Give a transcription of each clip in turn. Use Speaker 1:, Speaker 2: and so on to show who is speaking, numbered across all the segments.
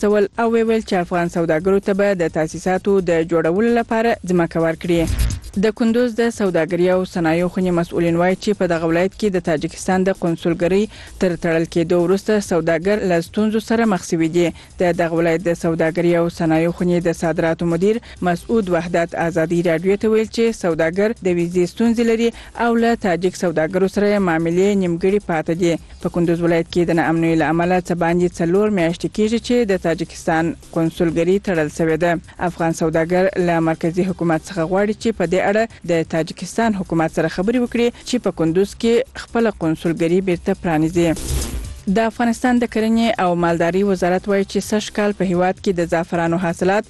Speaker 1: سوال او ویل چې افغان سوداګرو ته به د تاسیساتو د جوړولو لپاره ځمکه ورکړي. د کندوز د سوداګرۍ او صنایعو خونې مسؤلین وایي چې په دغه ولایت کې د تاجکستان د قونسلګرۍ تر تړل کېدو وروسته سوداګر له ستونزو سره مخ شوي دي. د دغه ولایت د سوداګرۍ او صنایعو خونې د صادراتو مدیر مسعود وحدت آزادي رادیو ته ویل چې سوداګر د ویزې ستونزې لري او له تاجک سوداګرو سره معاملې نیمګړې پاتې دي. په کندوز ولایت کې د ناامنۍ له امله څه باندې 4 میاشتې کېږي چې د تاجکستان قونسلګرۍ تړل شوې ده. افغان سوداګر له مرکزی حکومت څخه غواړي چې په دې اړه د تاجکستان حکومت سره خبرې وکړي چې په کندوز کې خپل قونسلګرۍ بیرته پرانیزي. د افغانستان د کرنې او مالداري وزارت وایي چې سږ کال په هیواد کې د زعفرانو حاصلات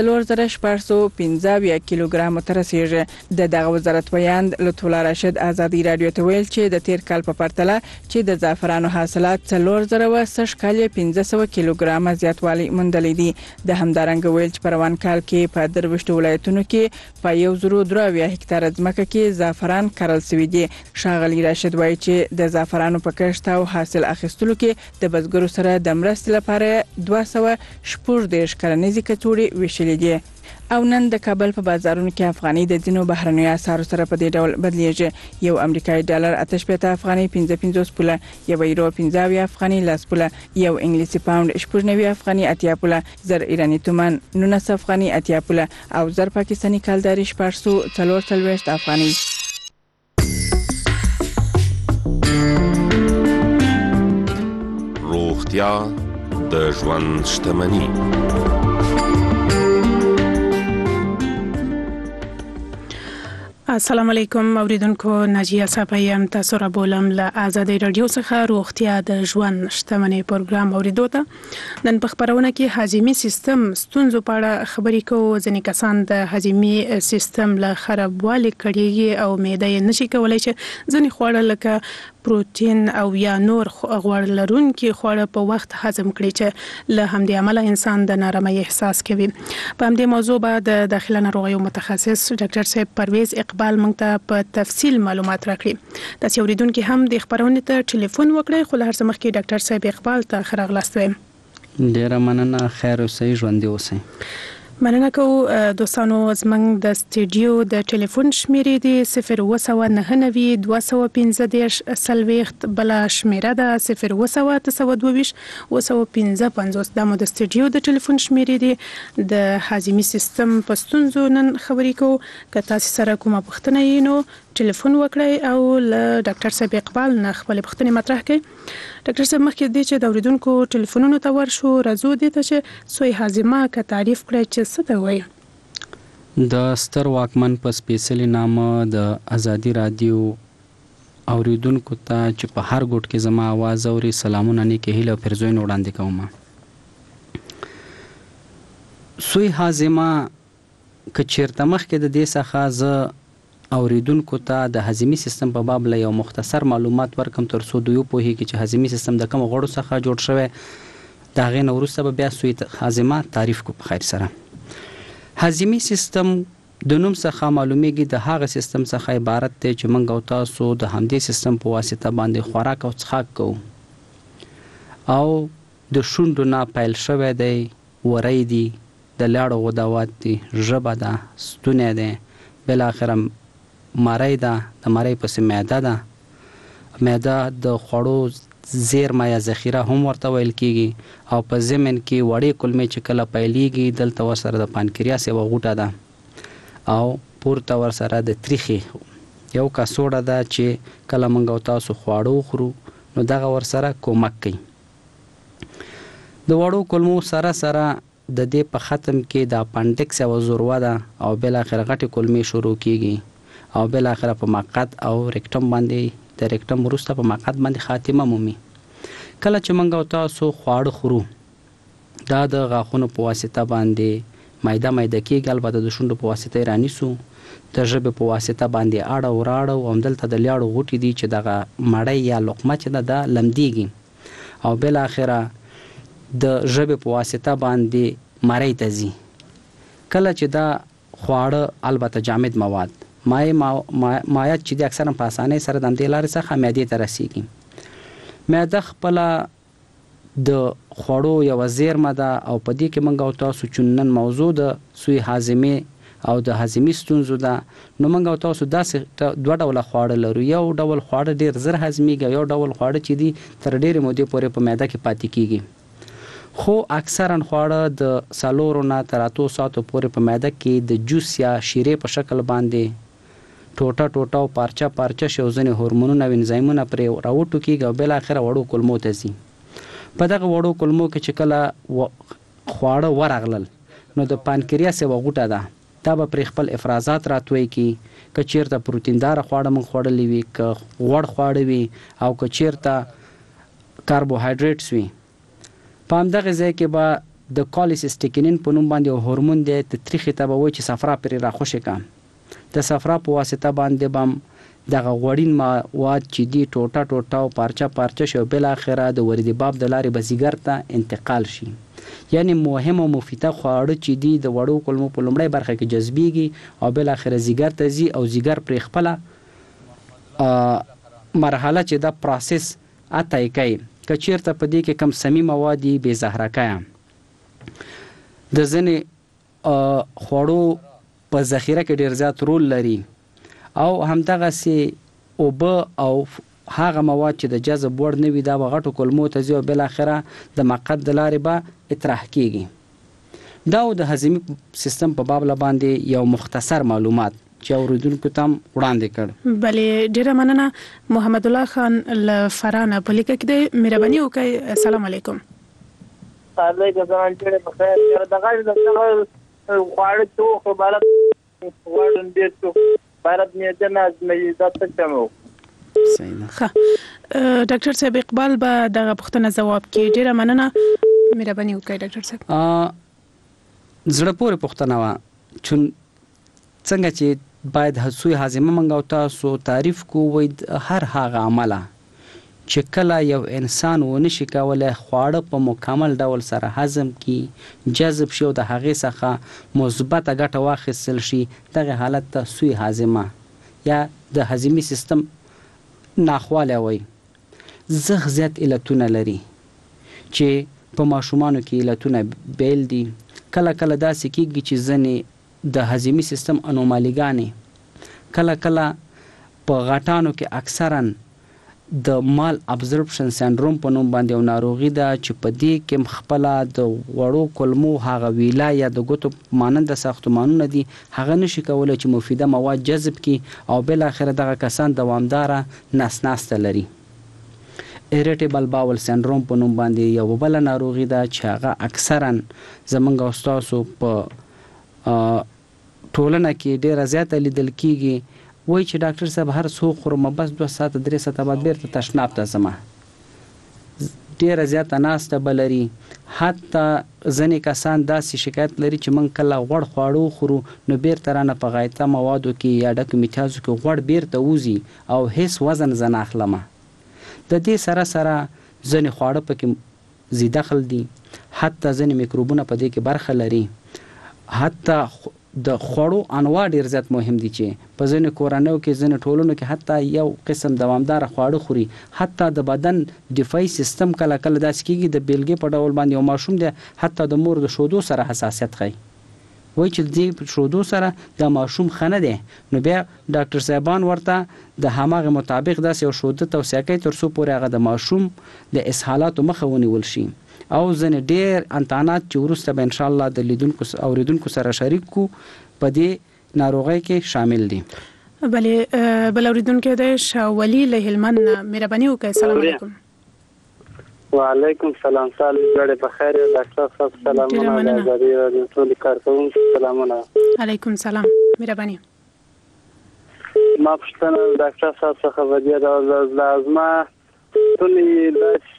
Speaker 1: 4615 کیلوګرام ته رسیږي. دغه وزارت ویاند لطف الله راشد آزادي رادیو ته ویل چې د تیر کال په پرتله چې د زعفرانو حاصلات 4000 سږ کال 1500 کیلوګرام زیاتوالی موندلی دي. د همدارنګ ویل چې په روان کال کې په 23 ولایتونو کې په 1003 هکتار ځمکه کې زعفران کرل شوی دي. ښاغلي راشد وایي چې د زعفرانو په کښت او حاصل اخیستلو کې د بزګرو سره د مرستې لپاره 214 کرنیزې کڅوړې ویشلې دي. او نن د کابل په بازارونو کې افغاني د ځینو بهرنیو اسعارو سره په دې ډول بدلیږي. یو امریکایي ډالر 85 افغاني 55 پوله، یو یورو 15 افغاني 10 پوله، یو انګلیسي پاوند 90 افغاني 80 پوله، زر ایرانی تومان 19 افغاني 80 پوله او زر پاکستاني کالداري 444 افغاني.
Speaker 2: روغتیا د ژوند شتمني.
Speaker 3: السلام علیکم اوریدونکو، ناجیه صاحب تاسو را بولم له آزادۍ رادیو څخه روغتیا د ژوند شتمنۍ پروګرام اوریدو ته. نن په خبرونه کې هاضمي سیستم ستونزو په اړه خبرې کوو. ځینې کسان د هاضمي سیستم له خرابوالي کړيږي او معده یې نشي کولای چې ځینې خواړه لکه پروتین او یا نور غوړ لرونکي خواړه په وخت هضم کړي چې له همدې عمله انسان د نارامۍ احساس کوي. په همدې موضوع به د داخله ناروغیو متخصص ډاکټر صاحب پرویز اقبال موږ ته په تفصیل معلومات راکړي. تاسو اوریدونکو هم د خبرونې ته ټلیفون وکړئ. خو له هر څه مخکې ډاکټر صاحب اقبال ته ښه راغلاست وایم.
Speaker 4: ډیره مننه، خیر اوسئ، ژوندي اوسئ.
Speaker 3: مننه کوو دوستانو. زموږ د سټوډیو د ټلیفون شمیرې دی 0299215 بل شمیره ده 02922 دا مو د سټوډیو د ټلیفون شمیرې دی. د هاضمي سیستم په ستونزو نن خبرې کوو. که تاسو سره کومه پوښتنه یې نو ټلیفون وکړئ او له ډاکټر صاحب اقبال نه خپل پوښتنې مطرح کړئ. ډاکټر صاحب مخکې دې چې د اوریدونکو ټلیفونونو ته ورشو، راځو دې ته چې سوی هاضمه که تعریف کړئ چې څه ته وایي.
Speaker 4: د ستر واکمن په سپیشلی نامه د آزادي رادیو اوریدونکو ته چې په هر ګوټ کې زما आवाज اوري، سلامونه نیکه هیله پرزوین وړاندې کوم. سوی هاضمه که چیرته مخکې د دې څخه زه اوریدونکو ته د هاضمي سیستم په باب له یو مختصر معلومات ورکم تر څو دوی پوهیږي چې هاضمي سیستم د کوم غړو څخه جوړ شوی. دا غي نو وروسته به بیا سوی هاضمه تعریف کو په خیر سره. هاضمي سیستم د نوم څخه معلومیږي د هغه سیستم څخه عبارت دی چې موږ او تاسو د همدې سیستم په واسطه باندې خوراک او څښاک کوو او د شونډو نه پیل شوی دی، وری دی، د لاړو غدوات دی، ژبه ده، ستونی دی، بل اخر ماری ده، د ماری پسې معده ده. معده د خوړو زیرمه یا ذخیره هم ورته ویل کیږي او په ضمن کې وړې کولمې چې کله پیلېږي دلته ورسره د پانکریاس یوه غوټه ده او پورته ورسره د تریخي یو کڅوړه ده چې کله موږ او تاسو خواړه وخورو نو دغه ورسره کومک کوي. د وړو کولمو سره سره د دې په ختم کې د اپنډکس یوه ذروه ده او بالاخره غټې کولمې شروع کیږي او بالاخره په مقعد او ریکټم باندې د ریکټم وروسته په مقعد باندې خاتمه مومي. کله چې موږ او تاسو خواړه خورو دا د غاښونو په واسطه باندې مایده کېږي، البته د شونډو په واسطه یې رانیسو، د ژبې په واسطه باندې اړه وراړه او همدلته د لیاړو غوټې دي چې دغه مړۍ یا لقمه چې ده دا لمدیږي او بالاخره د ژبې په واسطه باندې مرۍ ته ځي. کله چې دا خواړه البته جامد مواد مایعات چې د اکثرا په اسانۍ سره د همدې لارې څخه معدې ته رسیږي. معده خپله د خوړو یو زیرمه ده او په دې کې موږ او تاسو چې نن موضوع د سوی هاضمې او د هاضمي ستونزو ده، نو موږ او تاسو داسې دوه ډوله خواړه لرو. یو ډول خواړه ډیر زر هضمېږي، یو ډول خواړه چې دي تر ډېرې مودې پورې په معده کې پاتې کیږي. خو اکثرا خواړه د 4 نه تر 8 ساعتو پورې په معده کې د جوس یا شیرې په شکل باندې ټوټه او پارچه شي او ځینې هورمونونه او انزایمونه پرې راوټو کېږي او بل اخره وړو کولمو ته ځي. په دغه وړو کولمو کې چې کله خواړه ورغلل نو د پانکریاس یوه غوټه ده، دا به پرې خپل افرازات راتوی کی. که چیرته پروتیندار خواړه موږ خوړلی وي، که غوړ خواړه وي، او که چیرته کاربوهایډریټس وي، په همدغه ځای کې به د کالسیسټیکینین په نوم باندې یو هورمون دی، د تریخي ته به وایي چې صفرا پرې راخوشې کړه. د صفرا په واسطه باندې به دغه غوړین مواد چې دي ټوټه او پارچه شي او بل اخره د وریدي باب د لارې به ځیګر ته انتقال شي. یعنی مهم او مفیده خواړه چې دي د وړو کولمو په لومړۍ برخه کې جذبیږي او بل اخره ځیګر ته ځي او ځیګر پرې خپله مرحله چې دا پروسس اته کوي. که چیرته په دې کې کم سمی مواد دي بې زهرکایه د ځینې خوړو په ذخیره کې ډیر زیات رول لري، او همدغه سي اوبه او هغه مواد چې د جذب وړ نه وي دا به غټو کولمو ته ځي او بل اخره د مقعد د لارې به اطراح کیږي. دا د هضمي سیستم په باب باندې یو مختصر معلومات چې اوریدونکو ته وړاندې کړ.
Speaker 3: بلې ډیره مننه. محمد الله خان لفرانه په لیکه کې د مهرباني وکړئ. السلام علیکم.
Speaker 5: علیکم السلام. ډیره بخیر. دغه خواړه چې خو بالات غواړم دې څو بالات نه نه دا څه چمو.
Speaker 3: ښه ډاکټر صاحب اقبال به دغه پوښتنه ځواب کړي. ډیره مننه. مهرباني وکړئ ډاکټر صاحب.
Speaker 4: زړه پورې پوښتنه وه چې څنګه چې باید سوی هاضمه موږ او تاسو تعریف کوو. وایي هر هغه عمله چې کله یو انسان ونشي کولی خواړه په مکمل ډول سره هضم کی، جذب شي او د هغې څخه مثبته ګټه واخیستل شي، دغه حالت ته سوی هاضمه یا د هضمي سیستم ناخوالی وایي. زغ زیات علتونه لري چې په ماشومانو کې علتونه بیل دي. کله داسې کېږي چې ځینې د هضمي سیستم انومالیګانې کله په غټانو کې اکثرا د مال ابزورپشن سندروم په نوم باندې یو ناروغي ده چې په دې کې خپله د وړو کولمو هغه ویلا یا د ګوتو مانند ساختمانونه دي هغه نشي کولی چې مفیده مواد جذب کی او بل اخر دغه کسان دوامداره ناسته لري. ایریټیبل باول سندروم په نوم باندې یو بل ناروغي ده چې هغه اکثرا زمونږ او ستاسو په ټولنه کې ډیره زیاته لیدل کیږي. وای چې ډاکټر صاحب هر څو خورم بس 2 ساعت 3 ساعت بعد بیرته تشناب ته ځم. ډیره زیاته ناسته بلري. حتی ځینې کسان داسې شکایت لري چې من کله غوړ خواړه خورو نو بیرته رانه په غایطه موادو کې یا ډکو میتازو کې غوړ بیرته وځي او هیڅ وزن زه نه اخلم. د دې سره ځینې خواړه پکې زی دخل دي، حتی ځینې میکروبونه په دې کې برخه لري. حتی د خوړو انواع ډیر زیات مهم دي چې په ځینې کورنیو کې ځینې ټولنو کې حتی یو قسم دوامدار خواړه خوري. حتی د بدن دفاعي سیستم کله داسې کېږي د بیلګې په ډول باندې یو ماشوم دی حتی د مور د شودو سره حساسیت ښیي. وایي چې دې شودو سره د ماشوم ښه نه دی، نو بیا ډاکټر صاحبان ورته د هماغه مطابق داسې یو شوده توصیه کوي تر څو پورې هغه د ماشوم د اسهالاتو مخه ونیول شي. او ځنې ډیر امتحانات چې وروسته به ان شاء الله د لیدونکو اوریدونکو سره شریک کو په دې ناروغۍ کې شامل دي.
Speaker 3: بلې بل اوریدونکو د شاولي له هلمند مهرباني وکړئ. السلام علیکم.
Speaker 5: وعلیکم السلام. سال جوړه بخیر. ډاکټر صاحب سلامونه. آزادي رادیو ټول کارکونکو سلامونه.
Speaker 3: علیکم السلام. مهرباني.
Speaker 5: ما پښتنه ډاکټر صاحب څخه ودی دا لازمه ټولې د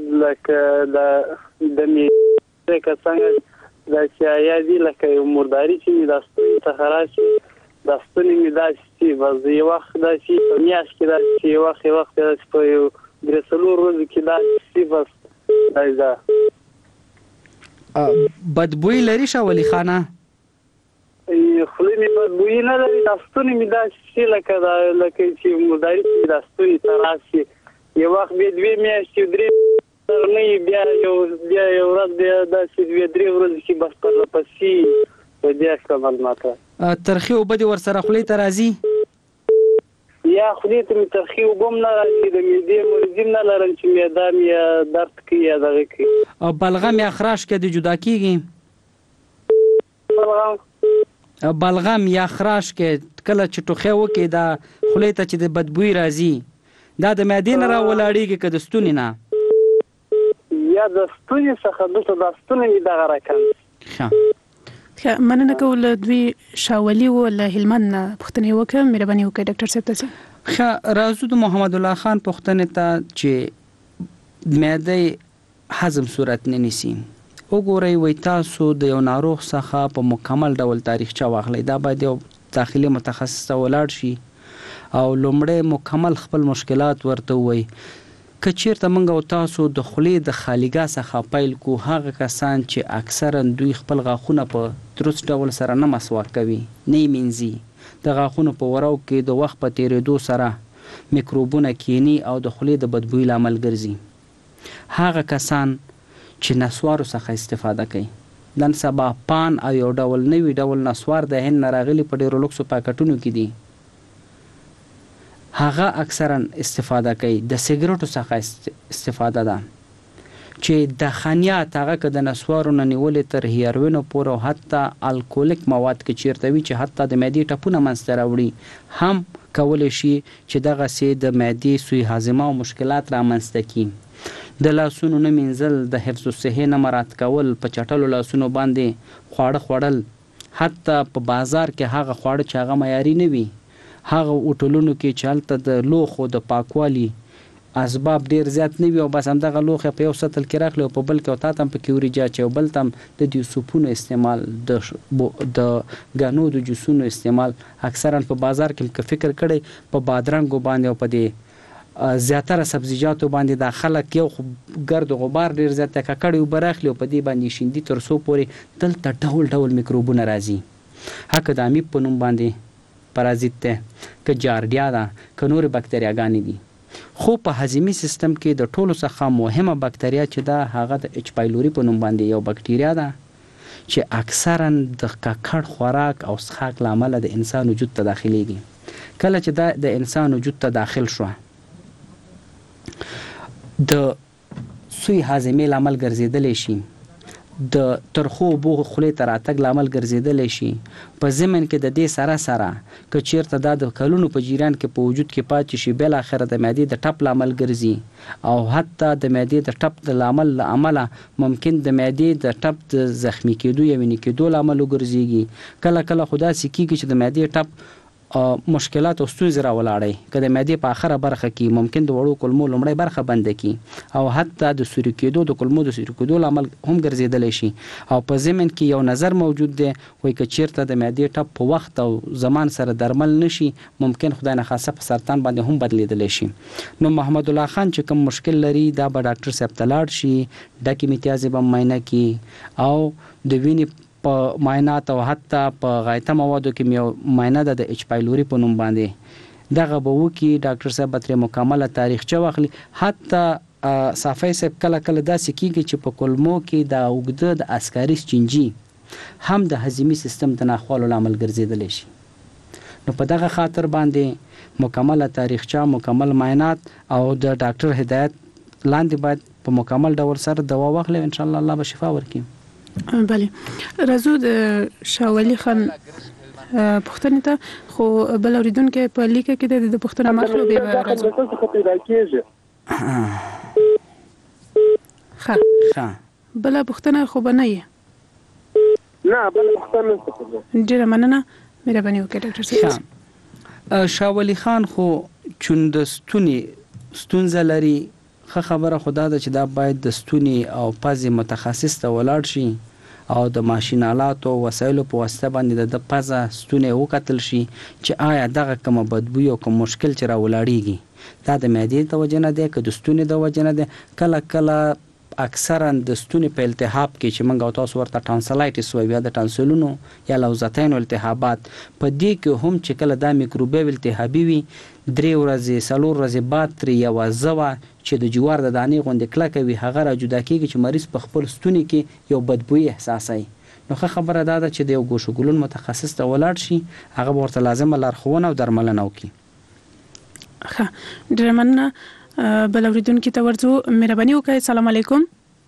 Speaker 5: لکه د می څنګه د سیايدي لکه مرداري چې د ستوني څخه راشي د ستوني می داسي وځي وخت داسي په میاش کې داسي وخت داسي په یو درسلو روز کې داسي بس دایدا
Speaker 4: بدبوئی لري شاولي خانه
Speaker 5: خلی می بدبوئی نه لري د ستوني می داسي لکه چې مرداري د ستوني څخه راشي یو وخت به 2 میاشتې 3 نه بیا یو ورځ بیا داسې 2-3 ورځې کې بس پرله پسې په دې استعمال ماته
Speaker 4: ترخی اوبه دې ورسره خولې ته راځي
Speaker 5: یا خولې ته مې ترخی اوبه هم نه راځي د معدې مرض هم نه لرم چې معده مې یا درد کوي یا دغه کوي
Speaker 4: او بلغم یا خراش کې دې جدا کېږي بلغم یا خراش کې کله چې ټوخی وکړي دا خولې ته چې د بدبوی راځي دا د معدې نه راولاړېږي که د ستوني نه
Speaker 5: یا د ستوني څخه دلته د ستوني مې دغه راکم
Speaker 3: ښه مننه کوم له دوی شاولي و له هلمند نه پوښتنې وکړم مهرباني وکړئ ډاکټر صاحب تاسو
Speaker 4: ښه راځو د محمد الله خان پوښتنې ته چې معده هضم صورت نه نیسي وګورئ وای تاسو د یو ناروغ څخه په مکمل ډول تاریخچه واخلئ دا باید یو داخلي متخصص ته ولاړ شي او لومړی مکمل خپل مشکلات ورته وای که چیرته موږ او تاسو د خولې د خالیګا څخه پیل کو هغه کسان چې اکثرا دوی خپل غاښونه په درست ډول سره نه مسواک کوي نه مینځي د غاښونو په وراو کې د وخت په تیریدو سره میکروبونه کینی او د خولې د بدبوی لامل ګرځي هغه کسان چې نسوارو څخه استفاده کوي نن سبا پان او یو ډول نوی ډول نسوار د هند راغلي په ډیرو لوکسو پاکټونو کې دي هغه اکثرا استفاده کوي د سیګریټو څخه استفاده ده چې د خانیات هغه که د نسوارو نه نیولې تر هیروینو پورې او حتی الکولیک مواد کې چیرته وي چې حتی د معدې ټپونه منځته راوړي هم کولی شي چې دغسې د معدې سوی هاضمه او مشکلات رامنځته کړي د لاسونو نه مینځل د حفظ الصحې نه مراعات کول په چټلو لاسونو باندې خواړه خوړل حتی په بازار کې هغه خواړه چې هغه معیاري نه وي هغه هوټلونو کې چې هلته د لوښو د پاکوالي اسباب ډیر زیات نه وي او بس همدغه لوښی په یو سطل کې راخلي او په بل کې او تا ته هم پکې وریجه اچوي او بل ته هم د دې سوپونو استعمال د ګانو د جوسونو استعمال اکثرا په بازار کې که فکر کړی په بادرنګو باندې او په دې زیاتره سبزیجاتو باندې دا خلک یو ګرد غبار ډیر زیات ککړې اوبه راخلي او په دې باندې شیندي تر څو پورې دلته ډول ډول میکروبونه راځي هکه د امیب په نوم باندې پرازیت ده که جاردیا ده که نور بکتریاګانې دي خو په هضمي سیستم کې د ټولو څخه مهمه بکتریا چې ده هغه د اچ پایلوري په نوم باندې یو بکتریا ده چې اکثرا د ککړ خوراک او څښاک له امله د انسان وجود ته داخليږي کله چې دا د انسان وجود ته داخل شو د سوی هاضمې لامل ګرځیدلی شي د ترخو اوبو خولې ته راتګ لامل ګرځیدلی شي په ضمن کې د دې سره سره که چیرته دا د کلونو په جریان کې په وجود کې پاتې شي بالاخره د معدې د ټپ لامل ګرځي او حتی د معدې د ټپ د لامل له امله ممکن د معدې د ټپ د زخمی کېدو یا وینې کېدو لامل وګرځېږي کله کله خو داسې کېږي چې د معدې ټپ مشکلات او ستونزې راولاړي که د معدې په آخره برخه کې ممکن د وړو کلمو لومړی برخه بنده کړي او حتی د سوري کېدو د کلمو د سوري کېدو لامل هم ګرځېدلی شي او په ضمن کې یو نظر موجود دی وایي که چیرته د معدې ټپ په وخت او زمان سره درمل نشي ممکن خدای نخواسته په سرطان باندې هم بدلیدلی شي نو محمد الله خان چې کوم مشکل لري دا به ډاکټر صاحب ته لاړ شي ډکې میتیازې به معاینه کړي او د وینې په معاینات او حتی په غایطه موادو کې یو معاینه ده د اچ پایلوري په نوم باندې دغه به وکړي ډاکټر صاحب به ترې مکمله تاریخچه واخلي حتی صافی صاحب کله کله داسې کېږي چې په کلمو کې د اوږده د اسکاریس چینجي هم د هضمي سیستم د ناخوالو لامل ګرځېدلی شي نو په دغه خاطر باندې مکمله تاریخچه مکمل معاینات او د ډاکټر هدایت لاندې باید په مکمل ډول سره دوا واخلي ان شاء الله به شفا ورکړي
Speaker 3: بله راځو د شاولي خان پوښتنې ته خو بل اوریدونکي په لیکه کې د پوښتنه مخلو به راځو ښه بل پوښتنه خو به نه یې
Speaker 5: نه بل پوښتنه
Speaker 3: ډیره مننه مهرباني وکړئ ډاکټر صاحب
Speaker 4: شاولي خان خو چون د ستونزه لري ښه خبره خدا ده چې دا باید د ستوني او پزې متخصص ته ولاړ شي او د ماشین آلاتو او وسایلو په واسطه باندې د پزه ستونی وکتل شي چې آیا دغه کومه بدبوی او کوم مشکل چې راولاړیږي دا د معدې د وجه نه دی که د ستوني د وجه نه دی کله کله اکثرا د ستوني په التهاب کې چې موږ تاسو ورته ټانسلایټس وایو یا د ټانسلونو یا لوزتین التهابات په دې کې هم چې کله دا میکروبیل التهابي وي 3 ورځې 4 ورځې بعد تر یو ځوا چې د جوار د دانې غوندې کلکه وي هغه را جدا کیږي چې مریض په خپل ستوني کې یو بدبوئی احساسوي. نو خبره دا ده چې د یو ګوښوګلون متخصص ته ولاړ شي هغه ورته لازمه لارښوونه او درملنه وکړي.
Speaker 3: ښه ډېره مننه. بل اوریدونکي ته ورځو. مهرباني وکړئ. السلام علیکم.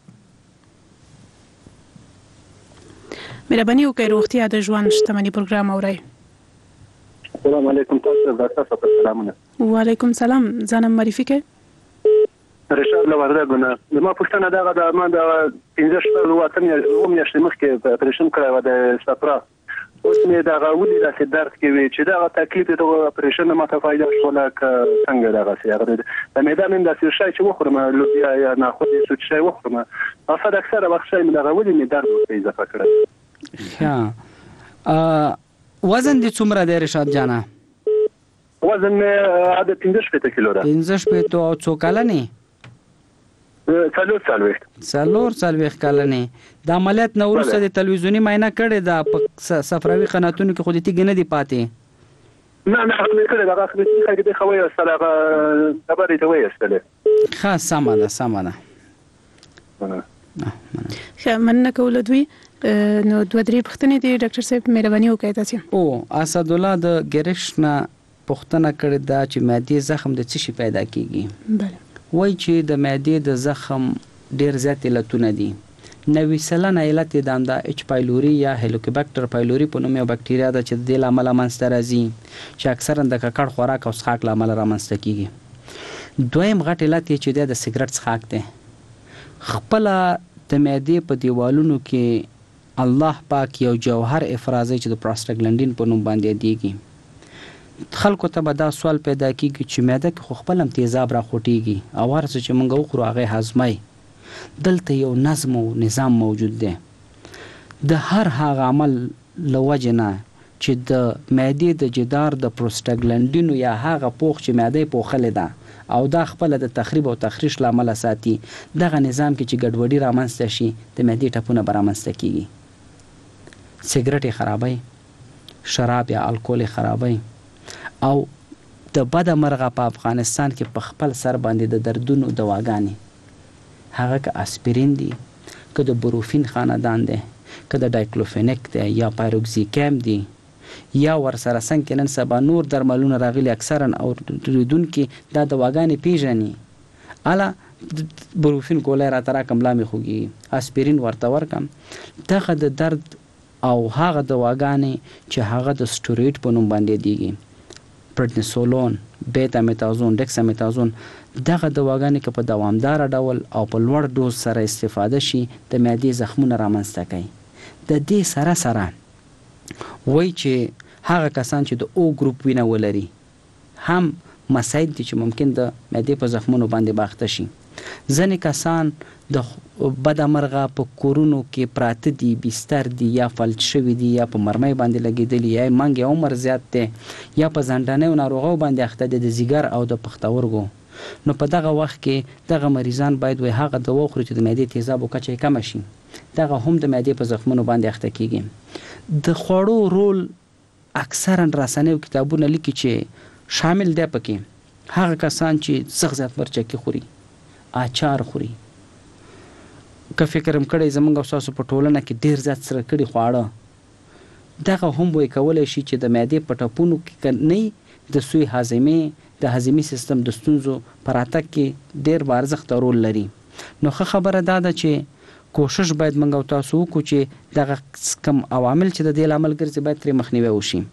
Speaker 3: مهرباني وکړئ روغتیا د ژوند شتمني پروګرام اورئ.
Speaker 6: السلام علیکم. تاسو ډاکټر صاحب سلامونه.
Speaker 3: وعلیکم سلام. ځان معرفي کړئ.
Speaker 6: رشاد لوردګونه. ما پوښتنه دا ده ما د 15 شپږ واتم میاشتې مخکې اپریشن کړی و د صفرا. اوس مې دا غوډي د درد کې وی چې دا تکلیف ته اپریشن ما ته فایده شوله څنګه دا غسي هغه د میدا من د شای چې وخورم لوبیا یا نه خو دې سوت شای وخورم اصل اکثره وخت شای مې دا غوډي مې درد په اضافه کړی.
Speaker 4: ها وزن دې څومره دی رشاد جانا؟
Speaker 6: وزن مې عادت 15 کیلو ده.
Speaker 4: 15 او څو کلنې؟ 40 کلنې. د عملیات نو وروسته د تلویزیونی معاینه کړې ده په صفراوي قناتونو کې خو دې تیګ نه دی پاتې؟
Speaker 6: نه مې کړې ده هغه چې د خوي سره خبرې ته وایستله.
Speaker 4: خاص سمه ده.
Speaker 3: ښه مننه کول دوی. نو 2-3 پوښتنې دي ډاکټر صاحب مهرباني وکړئ تاسو.
Speaker 4: او اسد الله د ګریش نه پوښتنه کړې ده چې معدې زخم د څه شي پیدا کیږي؟
Speaker 3: بله.
Speaker 4: وای چې د معدې د زخم ډیر زیات علتونه دي. 90% علت د اچ پایلوري یا هلیکوبیکټر پایلوري په نوم یو بکټریا ده چې د لامل منځته راځي چې اکثرا د ککړ خوراک او څښاک لامل رامنځته کیږي. دویم غټ علت چې د سیګریټ څښاک ده. خپل د معدې په دیوالونو کې الله پاک یو جوهر افرازي چې د پروستاګلانډین په نوم باندې دیږي. خلکو ته به دا سوال پیدا کیږي چې معده کې خو خپل هم تیزاب را خوټیږي او هر څه چې موږ وخورو هغه هضمي. دلته یو نظم او نظام موجود دی. د هر هغه عمل لوجنه چې د معدې د جدار د پروستاګلانډینو یا هغه پوښ چې معده پوښلې ده او دا خپل د تخریب او تخریش لامل ساتي دغه نظام کې چې ګډوډي رامنځته شي د معدې ټپونه برامنځته کیږي. سیګریټ خرابوي، شراب یا الکول خرابوي او د بد مرغه په افغانستان کې په خپل سر باندې د دردونو دواګانې هغه که اسپرین دي که د بروفین خاندان دی که د ډایکلوفینیک دی یا پایروکزیکام دی یا ورسره څنګه نن سبا نور درملونه راغلي اکثرا او ریدونکو دا دواګانې پیژني اله بروفین ګولای را تر کم لامي خوږي اسپرین ورته ورکم دغه د درد او هغه دواګانې چې هغه د سټروئید په نوم باندې دیږي پرډنسولون، بیتا میتازون، ډیکسامیتازون دغه دواګانې که په دوامدار ډول او په لوړ ډوز سره استفاده شي د معدې زخمونه رامنځته کوي. د دې سره وای چې هغه کسان چې د او ګروپ وینه ولري هم مسایل دي چې ممکن د معدې په زخمونو باندې باخته شي. ځینې کسان د بد مرغه په کورونو کې پراته دي، بستر دي یا فلج شوي دي یا په مرمۍ باندې لګېدلي یا منګ عمر زیات دی یا په زنډنیو ناروغیو باندې اخته دي د ځیګر او د پښتورګو. نو په دغه وخت کې دغه مریضان باید وای هغه دوا وخوري چې د معدې تیزاب او کچه کم شي. دغه هم د معدې په زخمونو باندې اخته کیږي. د خوړو رول اکثرا رسنیو کتابونه لیکي چې شامل دی پکې هغه کسان چې سخت زیات مرچکي خوري، اچار خوري. که فکرم کړی زمونږ او تاسو په ټولنه کې ډیر زیات سره کړي خواړه دغه هم وای کولای شي چې د معدې په ټپونو کې نه د سوی هاضمې د هاضمي سیستم د ستونزو پر اتک کې ډیر بارزښت رول لري. نو خبره دا ده چې کوشش باید موږ او تاسو وکړو چې دغه کم عوامل چې د دې لامل ګرځي باید ترې مخنیوي وشي.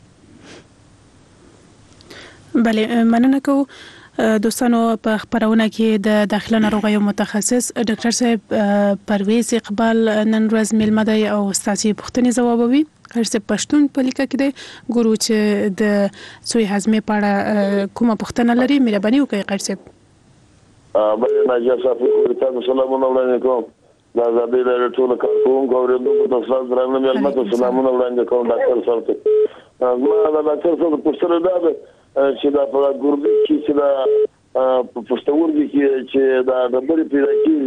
Speaker 3: بله مننه کوو. دوستانو په خبرونه کې د داخله ناروغیو متخصص ډاکټر صاحب پرویز اقبال نن ورځ میلمه دی او ستاسو پوښتنې ځوابوي. هرڅه پښتون په لیکه کې دی ګورو چې د سوی هضمې په اړه کومه پوښتنه لري. مهرباني وکړئ ډاکټر صاحب.
Speaker 7: بله ناجیه صاحب تاسو سلامونه وړاندې کوم. دا زابې د ټول کارکونکو اوریدونکو ته تاسو درنه میلمه ته سلامونه وړاندې کوم ډاکټر صاحب. ما د ډاکټر صاحب پوښتنه ده چې دا په ګوربي کې چې دا په پښتورګي کې چې دا ډبرې پیدا کیږي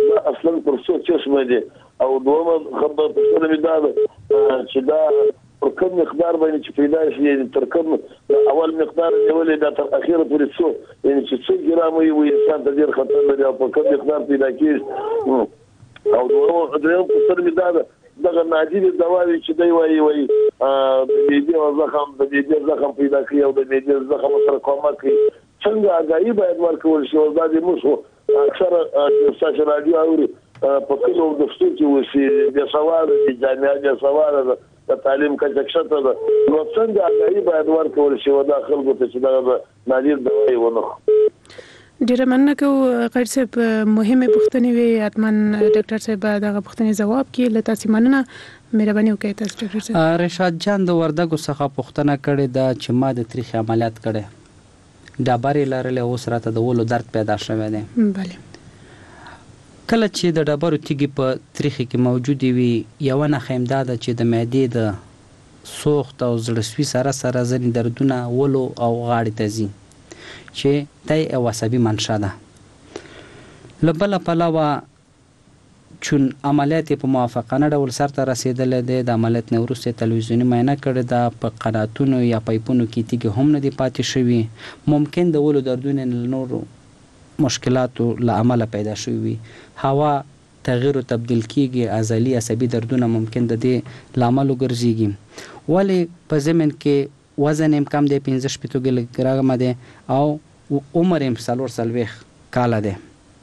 Speaker 7: دا اصلا پر څو چشمه دي او دومره خبره پښتنه مې دا چې دا پر کوم مقدار باندې چې پیدا شي تر کوم اول مقدار نیولې دا تر اخیره پورې څو یعنی چې څو ګرام وي انسان ته ډیر خطر لري او په کوم مقدار پیدا کیږي او دومره پښتنه مې دا دغه نادر دواوی چې دی وایي د دې زخم پیدا کوي او د دې زخم سره کومک کوي څنګه اگاهي باید ورکول شي او دا د موږ اکثر ساشه رادیو اوري په کلو د ستوري وسی د سوال د جامعه د سوال د تعلیم کچکشته ده نو څنګه اگاهي باید ورکول شي او د خلکو ته چې دا نادر دواوی ونه
Speaker 3: ډیره مننه کوم غیر صاحب مهمه پوښتنې وي اتمن ډاکټر صاحب دغه پوښتنې جواب کې لته تاسو مننه مهرباني وکړئ تاسو ډاکټر صاحب
Speaker 4: رشاد جان د وردګو څخه پوښتنه کړې ده چې ما د تاریخ عملیات کړې دا باري لرله اوس راته د ولو درد پیدا شوی دی
Speaker 3: بله
Speaker 4: کله چې د ډبرو تیږې په تاریخ کې موجود وي یو نه خیمدا ده چې د معدې د سوخت او زړسوي سره ځنې دردونه ولو او غاړې ته ځي چې دای او عصبي منشا ده لبل پلاوا چون عملیات په موافقانه ډول سرته رسیدلې ده د عملیات نه وروسته تلویزیونی معاینه کړې ده په قناتونو یا پایپونو کې تیږې هم نه دي پاتې شوي ممکن د ولو دردونه نور مشکلاتو له عمله پیدا شوي هوا تغییر او تبديل کیږي عضلي عصبي دردونه ممکن د دې لامل وګرځيږي ولی په زمين کې وزن هم کم دی 15 کیلوګرام دی او عمر هم 40 کال دی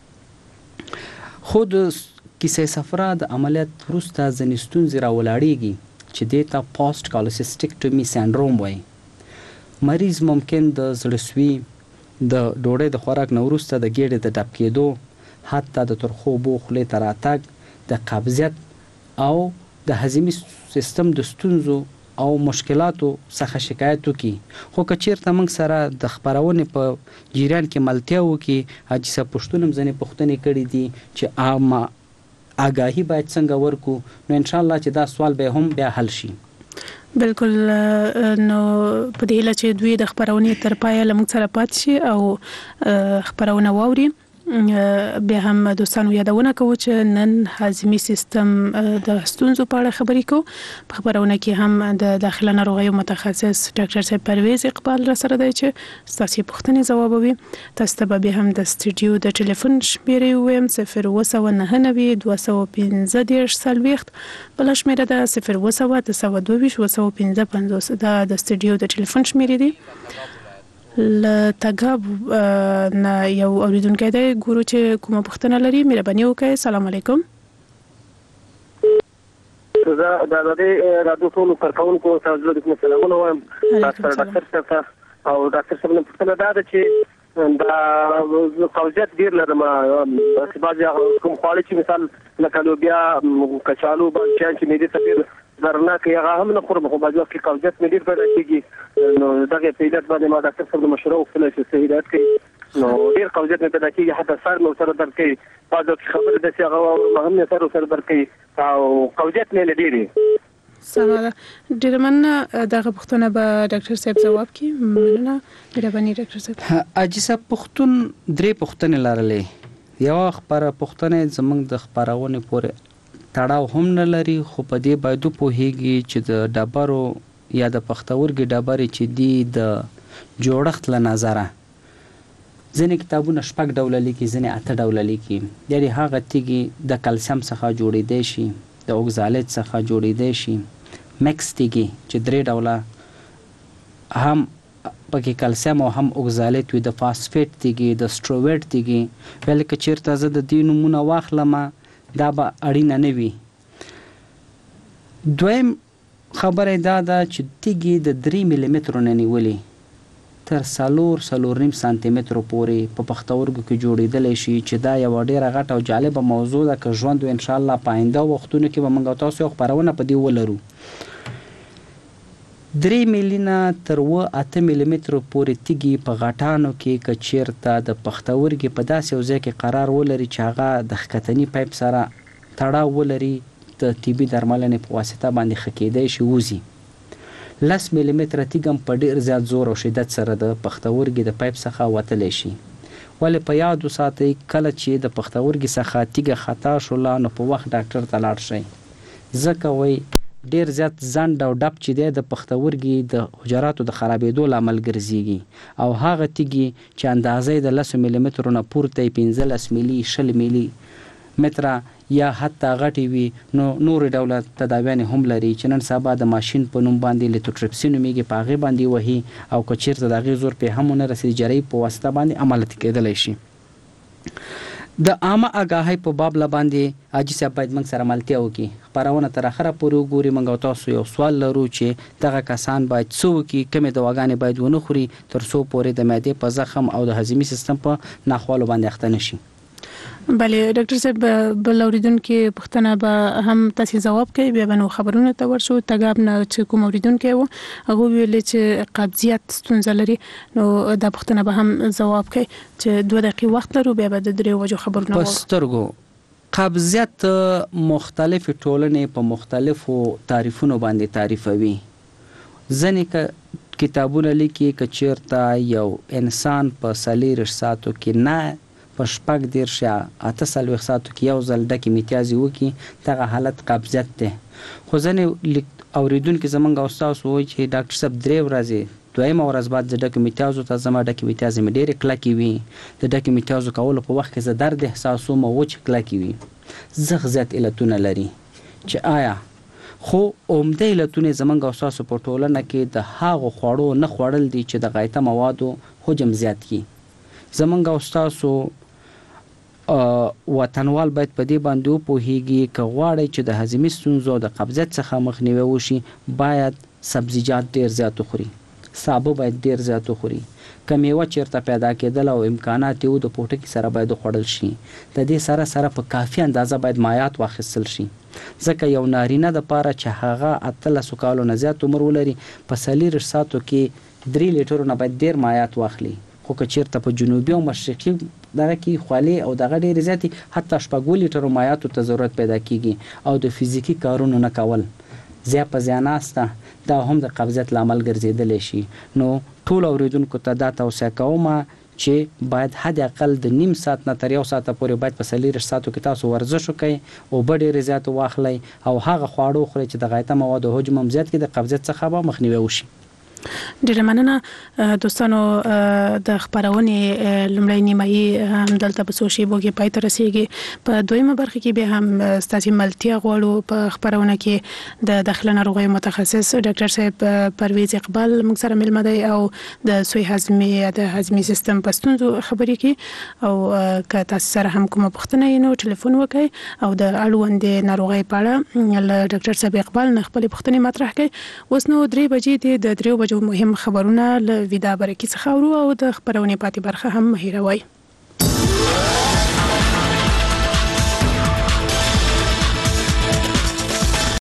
Speaker 4: خود کیسه صفرا د عملیات وروسته ځینې ستونزې راولاړېږي چې دې ته پوسټ کالوسیسټیکټومي سینډروم وایي مریض ممکن د زړسوي د ډوډۍ د خوراک نه وروسته د ګېډې د ډب کېدو حتی د ترخو اوبو خولې ته راتګ د قبضیت او د هضمي سیستم د ستونزو او مشکلاتو څخه شکایت وکي خو که چیرته موږ سره د خبرونې په جریان کې ملتیا وکي حاجي صاحب پښتون ځنې پوښتنې کړې دي چې عامه آگاهی باید څنګه ورکو نو ان شاء الله چې دا سوال به هم بیا حل شي
Speaker 3: بالکل نو په دې لچې دوی د خبرونې تر پایه لمږ سره پات شي او خبرونه واوري بیا هم دوستانو یادونه کوو چې نن هضمي سیستم د ستونزو په اړه خبرې کوو په خبرونه کې هم د داخله ناروغیو متخصص ډاکټر صاحب پرویز اقبال را سره دی چې تاسو پوښتنې ځوابوي تاسو ته به هم د سټوډیو د ټلیفون شمیرې ویم 02992 215 بل شمیره ده 02922 دا د سټوډیو د ټلیفون شمیرې دي لتګاب نه یو اوریدونکو دی ګورو چې کومه پوښتنه لري مهرباني وکړئ السلام علیکم
Speaker 6: زه د رادیو ټولو کارکونکو تاسو ته سلامونه وایم ډاکټر صاحب او ډاکټر صاحب په پوښتنه دا ده چې دا قوزیت ډیر لرم چې بعضی کوم خواړه چې مثال لکه لوبیا کچالو باندې چې مې دې تفیر درناکه هغه هم نه خورم خو بعضی وخت قوزیت مې ډیر پیدا کیږي نو دغه پیلات باندې ما ډاکټر صاحب مشوره وکړه چې صحیح هدایت کوي نو ډیر قوزیت مې پیدا کیږي حتی سر مې سره درد کوي بعضی وخت خبره د څه هغه مهم سره درد کوي او قوزیت مې ډیره
Speaker 3: سمه ډیر مننه دغه پوښتنه به ډاکټر صاحب جواب کړي مننه مهرباني ډاکټر صاحب
Speaker 4: اجي صاحب پښتون درې پوښتنې لرلې یو خبره پوښتنه زمنګ د خبرونه پورې تړاو هم نه لري خو په دې باید پوهیږي چې د ډبرو یا د پښتورګي ډبرې چې دی د جوړښت له نظره ځینې کتابونه شپږ ډول لیکي ځینې اته ډول لیکي یعنی هغه تیږي د کلسیم څخه جوړېدای شي د اوکزالات څخه جوړېدای شي مکس تیږي چې درې ډوله هم پکې کلسیم او هم اوکزالات وي د فاسفیټ تیږي د سټروویټ تیږي ولکه چیرته زه د دې نمونه واخلم دا به اړینه نه وي دویم خبره دا ده چې تیږي د 3 ملي متر نه نیولې تر 4.5 سانتي متر پورې په پښتورګو کې جوړېدل شي چې دا یو ډیره غټه او جالبه موضوع ده که ژوند ان شاء الله پاینده وختونو کې به موږ تاسو خبرونه په دې ولرو 3 ملي تر 8 ملي متر پورې تیږي په غټانو کې کچیرته د پښتورګي په داسې یو ځای کې قرار ولري چې هغه د خکتنی پایپ سره تړاو ولري د طبي درملنې په واسطه باندې خکېدای شي وزي 10 ملي متر تیږم په ډیر زیات زور او شدت سره د پښتورګي د پایپ څخه وتلی شي ولې په یاد وساتئ کله چې د پښتورګي څخه تیږه خطا شوله نو په وخت ډاکټر ته لاړ شئ ځکه وایي ډیر زیات ځنډ او ډب چې دی د پښتورګي د حجراتو د خرابېدو لامل ګرځېږي او هغه تیږې چې اندازه یې د 10 ملي مترو نه پورته 15 ملي 20 ملي متره یا حتی غټې وي نو نورې ډوله تداویانې هم لري چې نن سبا د ماشین په نوم باندې لیتوټریپسي نومیږي په هغې باندې وهي او که چېرته د هغې زور پې هم ونه رسېږي جرۍ په واسطه باندې عملیات کېدلی شي. د عامه آګاهۍ په باب باندې حاجي صاحب باید موږ سره ملتیا وکړي خپرونه تر اخره پورې وګوري. موږ او تاسو یو سوال لرو چې دغه کسان باید څه وکړي کومې دواګانې باید ونه خوري تر څو پورې د معدې په زخم او د هضمي سیستم په ناخوالو باندې اخته نه شي.
Speaker 3: بله ډاکټر صاحب بل اوریدونکو پوښتنه به هم تاسو جواب کوي بیا به نو خبرونه ته ورشو تګاب نه چې کوم اوریدونکو و هغه ویل چې قبضیت ستونزه لري نو دا پوښتنه به هم جواب کوي چې 2 دقیقې وخت لرو بیا به د 3 وجو خبرونه
Speaker 4: په سترګو قبضیت مختلف ټولنې په مختلفو تعریفونو باندې تعریفوي. ځینې کتابونه لیکي چې چیرته یو انسان په 40 ساعتو کې نه په 14 یا 48 ساعتو کې یو ځل ډکې میتیازي وکړي دغه حالت قبضیت دی. خو ځینې اوریدونکي زموږ او ستاسو وایي چې ډاکټر صاحب 3 ورځې دویمه ورځ بعد د ډکې میتیازو ته زما ډکې میتیازي مې ډېرې کلکې وي د ډکې میتیازو کولو په وخت کې زه درد احساسوم او وچې کلکې وي. زغ زیات علتونه لري چې آیا خو عمده علتونه زموږ او ستاسو په ټولنه کې د هغو خوړو نه خوړل دي چې د غایطه موادو حجم زیات کړي. زموږ او ستاسو وطنوال باید په دې باندې وپوهیږي که غواړي چې د هضمي ستونزو د قبضیت څخه مخنیوي وشي باید سبزیجات ډیر زیات وخوري سابه باید ډیر زیات وخوري که میوه چیرته پیدا کېدل او امکانات یو د پوټکي سره باید وخوړل شي د دې سره سره په کافي اندازه باید مایعات واخیستل شي ځکه یو نارینه د پاره چې هغه 18 کالو نه زیات عمر ولري په 40 ساعتو کې 3 لیټرو نه باید ډیر مایعات واخلي. خو که چیرته په جنوبي او مشرقي دغه کې خولي او دغه ډېرې زیاتې حتی 4 لیټرو مایعاتو ته ضرورت پیدا کیږي او د فزیکي کارونو نه کول زیات په زیاناسته دا هم د قبضیت لامل ګرځیدلی شي. نو ټول اوریدونکو ته دا توصیه کوم چې باید حد اقل د نیم ساعت نه تر 1 ساعت پورې باید په 40 ساعتو کې تاسو ورزش وکړئ او ډېر زیات واخلئ او هغه خواړه خورئ چې د غایطه موادو حجم هم زیات کړي د قبضیت څخه به مخنیوي وشي.
Speaker 3: ډیره مننه دوستانو د خبرونې لومړی نیمایي هم دلته په سوشي بوګي پای ته رسیږي په دویمه برخه کې به هم ستاسو ملتیا غواړو په خبرونه کې د داخله ناروغیو متخصص ډاکټر صاحب پرویز اقبال موږ سره ملمه دی او د سوی هضمي سیستم په ستونزو خبرې کې او که تاسو سره هم کومه پوښتنه یې نو ټلیفون وکړئ او د اړوند ناروغي په اړه ډاکټر صاحب اقبال نه خپل پوښتنې مطرح کړي. اوس نو 3 بجې د 3 بجو مهم خبرونه له ویدا برکی څخه او د خبرونه پاتې برخه هم مهیروي.